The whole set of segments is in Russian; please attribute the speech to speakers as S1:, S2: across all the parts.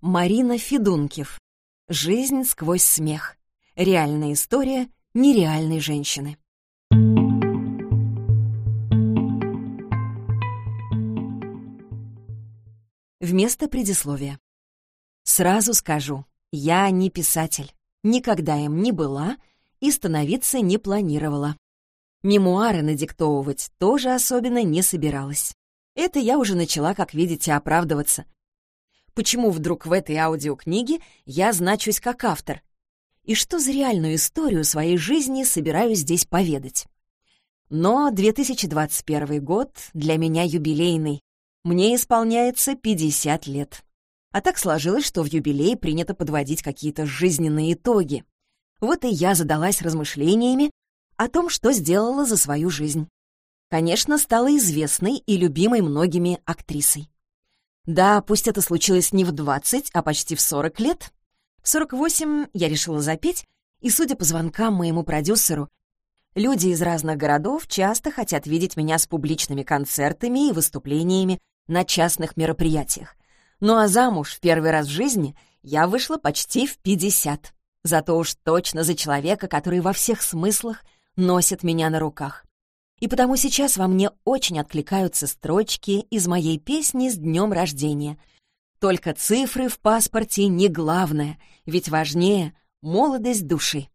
S1: Марина Федункив. «Жизнь сквозь смех». Реальная история нереальной женщины. Вместо предисловия. Сразу скажу, я не писатель, никогда им не была и становиться не планировала. Мемуары надиктовывать тоже особенно не собиралась. Это я уже начала, как видите, оправдываться. Почему вдруг в этой аудиокниге я значусь как автор? И что за реальную историю своей жизни собираюсь здесь поведать? Но 2021 год для меня юбилейный. Мне исполняется 50 лет. А так сложилось, что в юбилей принято подводить какие-то жизненные итоги. Вот и я задалась размышлениями о том, что сделала за свою жизнь. Конечно, стала известной и любимой многими актрисой. Да, пусть это случилось не в 20, а почти в 40 лет. В 48 я решила запеть, и, судя по звонкам моему продюсеру, люди из разных городов часто хотят видеть меня с публичными концертами и выступлениями на частных мероприятиях. Ну а замуж в первый раз в жизни я вышла почти в 50. Зато уж точно за человека, который во всех смыслах носит меня на руках. И потому сейчас во мне очень откликаются строчки из моей песни с днем рождения. Только цифры в паспорте не главное, ведь важнее молодость души.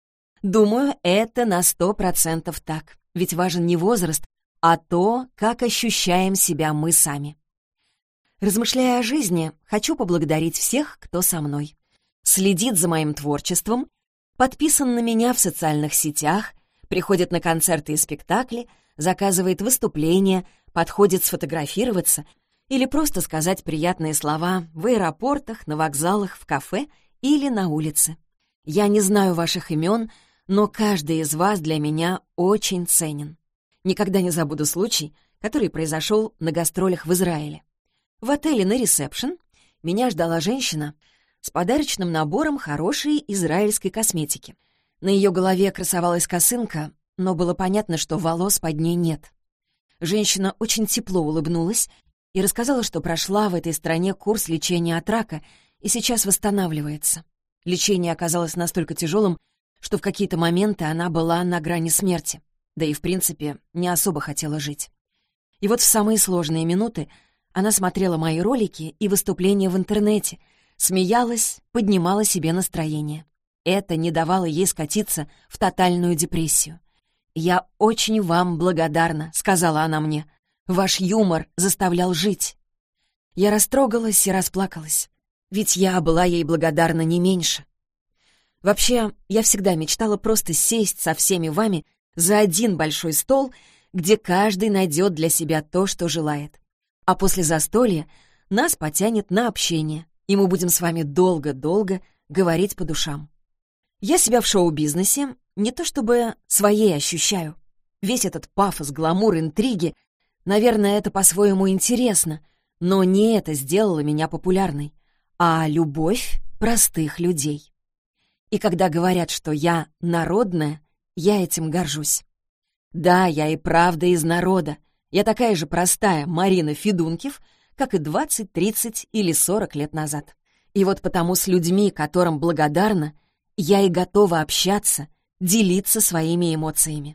S1: Думаю, это на 100% так, ведь важен не возраст, а то, как ощущаем себя мы сами. Размышляя о жизни, хочу поблагодарить всех, кто со мной. Следит за моим творчеством, подписан на меня в социальных сетях, приходит на концерты и спектакли, заказывает выступления, подходит сфотографироваться или просто сказать приятные слова в аэропортах, на вокзалах, в кафе или на улице. Я не знаю ваших имен, но каждый из вас для меня очень ценен. Никогда не забуду случай, который произошел на гастролях в Израиле. В отеле на ресепшн меня ждала женщина с подарочным набором хорошей израильской косметики. На ее голове красовалась косынка, но было понятно, что волос под ней нет. Женщина очень тепло улыбнулась и рассказала, что прошла в этой стране курс лечения от рака и сейчас восстанавливается. Лечение оказалось настолько тяжелым, что в какие-то моменты она была на грани смерти, да и, в принципе, не особо хотела жить. И вот в самые сложные минуты она смотрела мои ролики и выступления в интернете, смеялась, поднимала себе настроение. Это не давало ей скатиться в тотальную депрессию. «Я очень вам благодарна», — сказала она мне. «Ваш юмор заставлял жить». Я растрогалась и расплакалась, ведь я была ей благодарна не меньше. Вообще, я всегда мечтала просто сесть со всеми вами за один большой стол, где каждый найдет для себя то, что желает. А после застолья нас потянет на общение, и мы будем с вами долго-долго говорить по душам. Я себя в шоу-бизнесе не то чтобы своей ощущаю. Весь этот пафос, гламур, интриги, наверное, это по-своему интересно, но не это сделало меня популярной, а любовь простых людей. И когда говорят, что я народная, я этим горжусь. Да, я и правда из народа. Я такая же простая Марина Федункив, как и 20, 30 или 40 лет назад. И вот потому с людьми, которым благодарна, я и готова общаться, делиться своими эмоциями.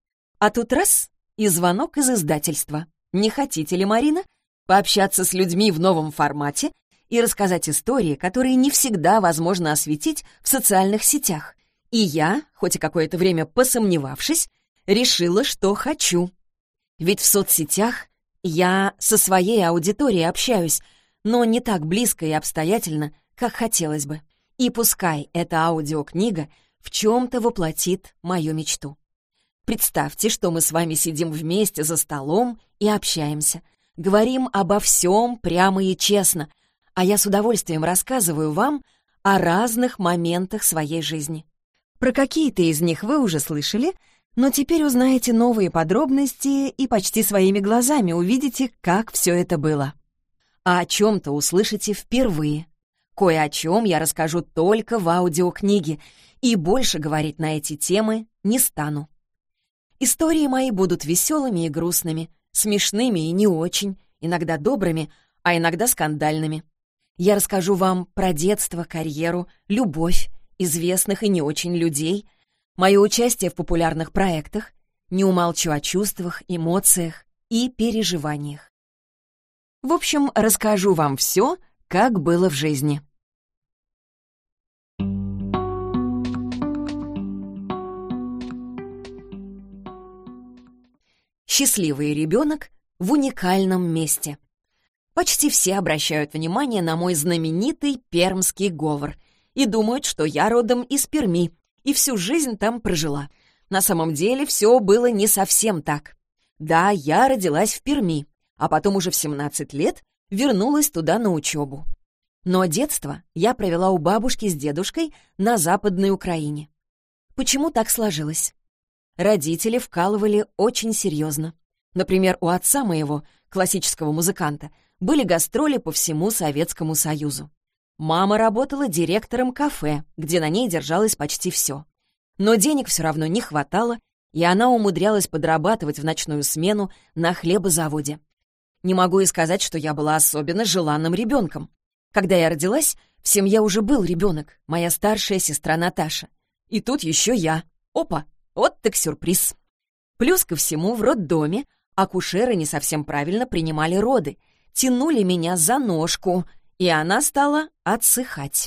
S1: А тут раз — и звонок из издательства. Не хотите ли, Марина, пообщаться с людьми в новом формате и рассказать истории, которые не всегда возможно осветить в социальных сетях? И я, хоть и какое-то время посомневавшись, решила, что хочу. Ведь в соцсетях я со своей аудиторией общаюсь, но не так близко и обстоятельно, как хотелось бы. И пускай эта аудиокнига в чем-то воплотит мою мечту. Представьте, что мы с вами сидим вместе за столом и общаемся, говорим обо всем прямо и честно, а я с удовольствием рассказываю вам о разных моментах своей жизни. Про какие-то из них вы уже слышали, но теперь узнаете новые подробности и почти своими глазами увидите, как все это было. А о чем-то услышите впервые. Кое о чем я расскажу только в аудиокниге, и больше говорить на эти темы не стану. Истории мои будут веселыми и грустными, смешными и не очень, иногда добрыми, а иногда скандальными. Я расскажу вам про детство, карьеру, любовь, известных и не очень людей, мое участие в популярных проектах, не умолчу о чувствах, эмоциях и переживаниях. В общем, расскажу вам все, как было в жизни. Счастливый ребенок в уникальном месте. Почти все обращают внимание на мой знаменитый пермский говор и думают, что я родом из Перми и всю жизнь там прожила. На самом деле все было не совсем так. Да, я родилась в Перми, а потом уже в 17 лет вернулась туда на учебу. Но детство я провела у бабушки с дедушкой на Западной Украине. Почему так сложилось? Родители вкалывали очень серьезно. Например, у отца моего, классического музыканта, были гастроли по всему Советскому Союзу. Мама работала директором кафе, где на ней держалось почти все. Но денег все равно не хватало, и она умудрялась подрабатывать в ночную смену на хлебозаводе. Не могу и сказать, что я была особенно желанным ребенком. Когда я родилась, в семье уже был ребенок, моя старшая сестра Наташа. И тут еще я. Опа! Вот так сюрприз. Плюс ко всему в роддоме акушеры не совсем правильно принимали роды, тянули меня за ножку, и она стала отсыхать.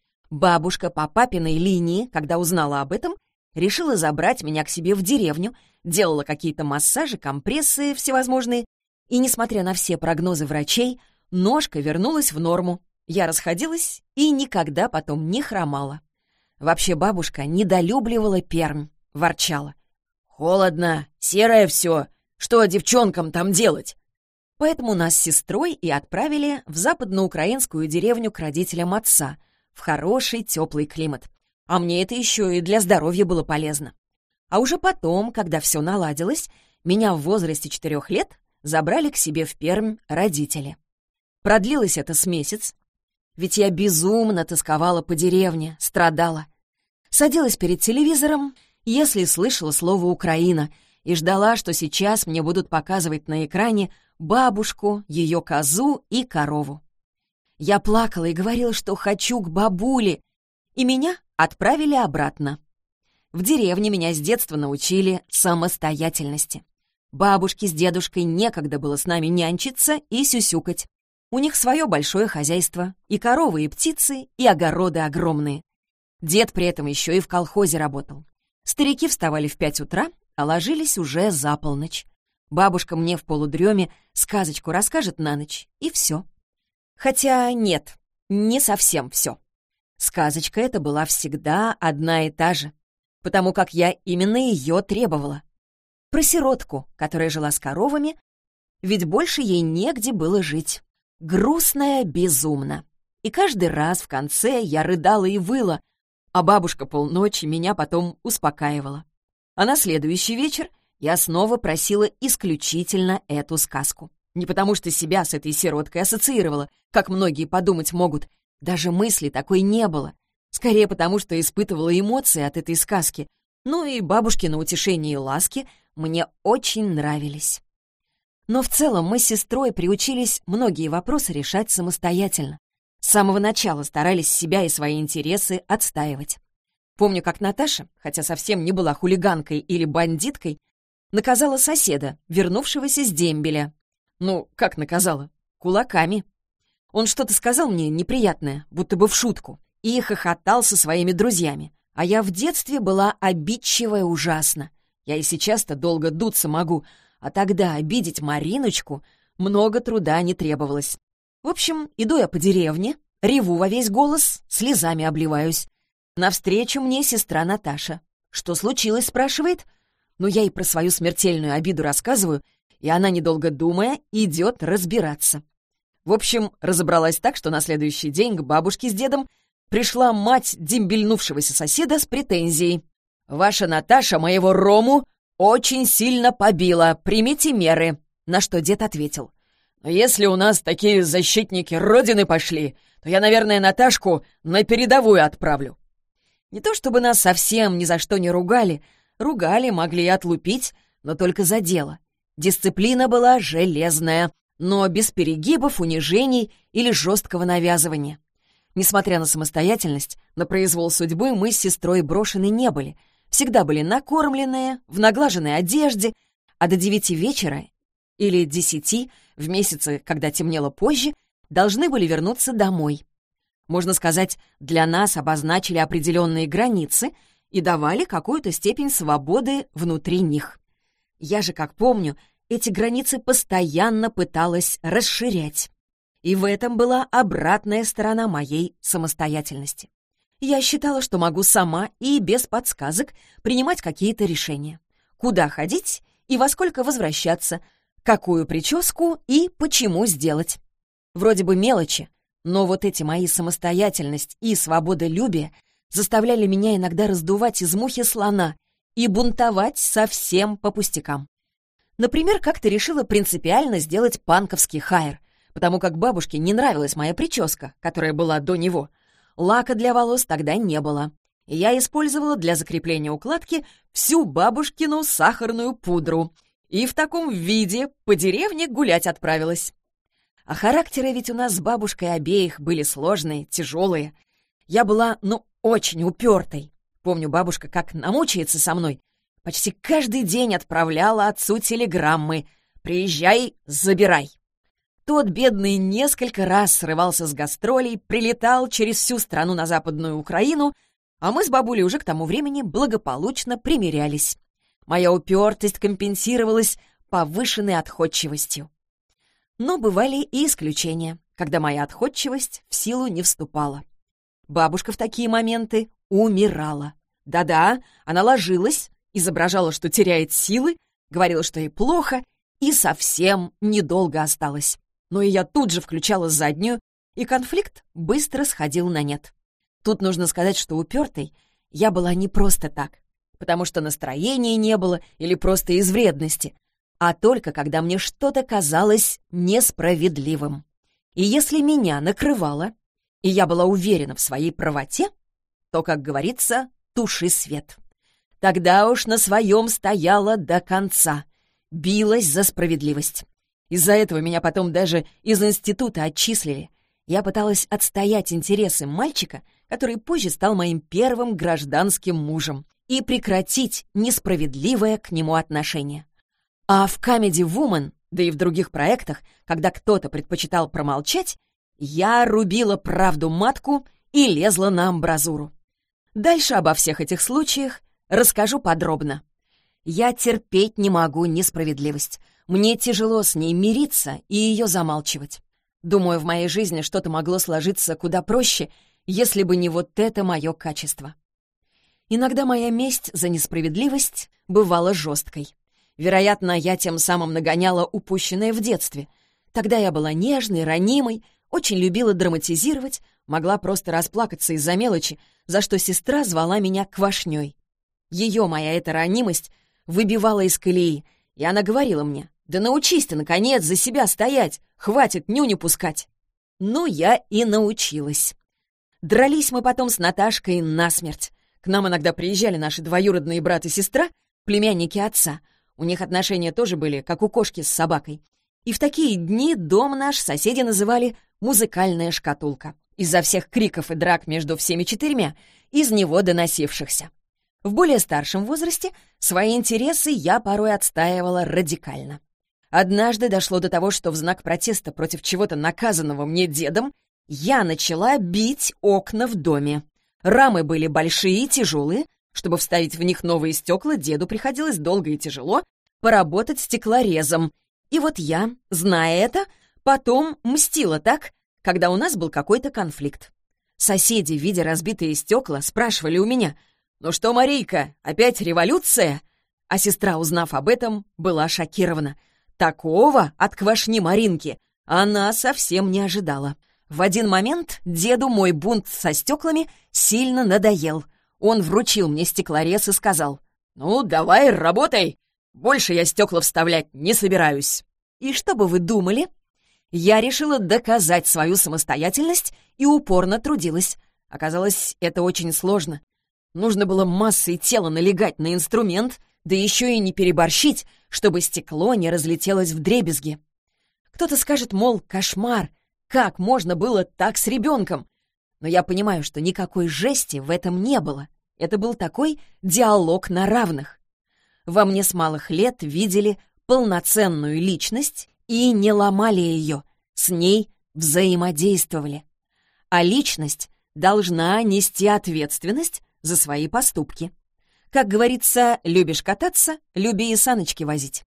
S1: Бабушка по папиной линии, когда узнала об этом, решила забрать меня к себе в деревню, делала какие-то массажи, компрессы всевозможные, и, несмотря на все прогнозы врачей, ножка вернулась в норму. Я расходилась и никогда потом не хромала. Вообще бабушка недолюбливала Пермь. Ворчала. «Холодно, серое все. Что девчонкам там делать?» Поэтому нас с сестрой и отправили в западноукраинскую деревню к родителям отца, в хороший теплый климат. А мне это еще и для здоровья было полезно. А уже потом, когда все наладилось, меня в возрасте 4 лет забрали к себе в Пермь родители. Продлилось это с месяц, ведь я безумно тосковала по деревне, страдала. Садилась перед телевизором, если слышала слово «Украина», и ждала, что сейчас мне будут показывать на экране бабушку, ее козу и корову. Я плакала и говорила, что хочу к бабуле, и меня отправили обратно. В деревне меня с детства научили самостоятельности. Бабушке с дедушкой некогда было с нами нянчиться и сюсюкать. У них свое большое хозяйство, и коровы, и птицы, и огороды огромные. Дед при этом еще и в колхозе работал. Старики вставали в 5 утра, а ложились уже за полночь. Бабушка мне в полудреме сказочку расскажет на ночь, и все. Хотя нет, не совсем все. Сказочка эта была всегда одна и та же, потому как я именно ее требовала. Про сиротку, которая жила с коровами, ведь больше ей негде было жить. Грустная безумно. И каждый раз в конце я рыдала и выла, а бабушка полночи меня потом успокаивала. А на следующий вечер я снова просила исключительно эту сказку. Не потому что себя с этой сироткой ассоциировала, как многие подумать могут. Даже мысли такой не было. Скорее потому, что испытывала эмоции от этой сказки. Ну и бабушкины утешения и ласки мне очень нравились. Но в целом мы с сестрой приучились многие вопросы решать самостоятельно. С самого начала старались себя и свои интересы отстаивать. Помню, как Наташа, хотя совсем не была хулиганкой или бандиткой, наказала соседа, вернувшегося с дембеля. Ну, как наказала? Кулаками. Он что-то сказал мне неприятное, будто бы в шутку, и хохотал со своими друзьями. А я в детстве была обидчивая ужасно. Я и сейчас-то долго дуться могу, а тогда обидеть Мариночку много труда не требовалось. В общем, иду я по деревне, реву во весь голос, слезами обливаюсь. Навстречу мне сестра Наташа. «Что случилось?» — спрашивает. Но я ей про свою смертельную обиду рассказываю, и она, недолго думая, идет разбираться. В общем, разобралась так, что на следующий день к бабушке с дедом пришла мать дембельнувшегося соседа с претензией. «Ваша Наташа моего Рому очень сильно побила, примите меры». На что дед ответил: «Но если у нас такие защитники Родины пошли, то я, наверное, Наташку на передовую отправлю». Не то чтобы нас совсем ни за что не ругали, могли и отлупить, но только за дело. Дисциплина была железная. но без перегибов, унижений или жесткого навязывания. Несмотря на самостоятельность, на произвол судьбы мы с сестрой брошены не были. Всегда были накормленные, в наглаженной одежде, а до 9 вечера или 10, в месяцы, когда темнело позже, должны были вернуться домой. Можно сказать, для нас обозначили определенные границы и давали какую-то степень свободы внутри них. Я же, как помню, эти границы постоянно пыталась расширять. И в этом была обратная сторона моей самостоятельности. Я считала, что могу сама и без подсказок принимать какие-то решения. Куда ходить и во сколько возвращаться, какую прическу и почему сделать. Вроде бы мелочи, но вот эти мои самостоятельность и свободолюбие заставляли меня иногда раздувать из мухи слона и бунтовать совсем по пустякам. Например, как-то решила принципиально сделать панковский хайр, потому как бабушке не нравилась моя прическа, которая была до него. Лака для волос тогда не было. И я использовала для закрепления укладки всю бабушкину сахарную пудру. И в таком виде по деревне гулять отправилась. А характеры ведь у нас с бабушкой обеих были сложные, тяжелые. Я была, очень упертой. Помню, бабушка как намучается со мной. Почти каждый день отправляла отцу телеграммы: «Приезжай, забирай». Тот, бедный, несколько раз срывался с гастролей, прилетал через всю страну на Западную Украину, а мы с бабулей уже к тому времени благополучно примирялись. Моя упертость компенсировалась повышенной отходчивостью. Но бывали и исключения, когда моя отходчивость в силу не вступала. Бабушка в такие моменты умирала. Да-да, она ложилась, изображала, что теряет силы, говорила, что ей плохо, и совсем недолго осталось. Но и я тут же включала заднюю, и конфликт быстро сходил на нет. Тут нужно сказать, что упертой я была не просто так, потому что настроения не было или просто из вредности, а только когда мне что-то казалось несправедливым. И если меня накрывало, и я была уверена в своей правоте, то, как говорится, туши свет. Тогда уж на своем стояла до конца, билась за справедливость. Из-за этого меня потом даже из института отчислили. Я пыталась отстоять интересы мальчика, который позже стал моим первым гражданским мужем, и прекратить несправедливое к нему отношение. А в Comedy Woman, да и в других проектах, когда кто-то предпочитал промолчать, я рубила правду матку и лезла на амбразуру. Дальше обо всех этих случаях расскажу подробно. Я терпеть не могу несправедливость. Мне тяжело с ней мириться и ее замалчивать. Думаю, в моей жизни что-то могло сложиться куда проще, если бы не вот это мое качество. Иногда моя месть за несправедливость бывала жесткой. Вероятно, я тем самым нагоняла упущенное в детстве. Тогда я была нежной, ранимой, очень любила драматизировать, могла просто расплакаться из-за мелочи, за что сестра звала меня квашней. Ее моя эта ранимость выбивала из колеи, и она говорила мне: «Да научись ты, наконец, за себя стоять, хватит нюню пускать». Ну, я и научилась. Дрались мы потом с Наташкой насмерть. К нам иногда приезжали наши двоюродные брат и сестра, племянники отца. У них отношения тоже были, как у кошки с собакой. И в такие дни дом наш соседи называли «музыкальная шкатулка» из-за всех криков и драк между всеми четырьмя, из него доносившихся. В более старшем возрасте свои интересы я порой отстаивала радикально. Однажды дошло до того, что в знак протеста против чего-то наказанного мне дедом я начала бить окна в доме. Рамы были большие и тяжелые. Чтобы вставить в них новые стекла, деду приходилось долго и тяжело поработать стеклорезом. И вот я, зная это, потом мстила так, когда у нас был какой-то конфликт. Соседи, видя разбитые стекла, спрашивали у меня: «Ну что, Марийка, опять революция?» А сестра, узнав об этом, была шокирована. Такого от квашни Маринки она совсем не ожидала. В один момент деду мой бунт со стеклами сильно надоел. Он вручил мне стеклорез и сказал: «Ну, давай, работай! Больше я стекла вставлять не собираюсь». И что бы вы думали? Я решила доказать свою самостоятельность и упорно трудилась. Оказалось, это очень сложно. Нужно было массой тела налегать на инструмент, да еще и не переборщить, чтобы стекло не разлетелось вдребезги. К Кто-то скажет, мол, кошмар, как можно было так с ребенком? Но я понимаю, что никакой жести в этом не было. Это был такой диалог на равных. Во мне с малых лет видели полноценную личность и не ломали ее, с ней взаимодействовали. А личность должна нести ответственность за свои поступки. Как говорится, любишь кататься, люби и саночки возить.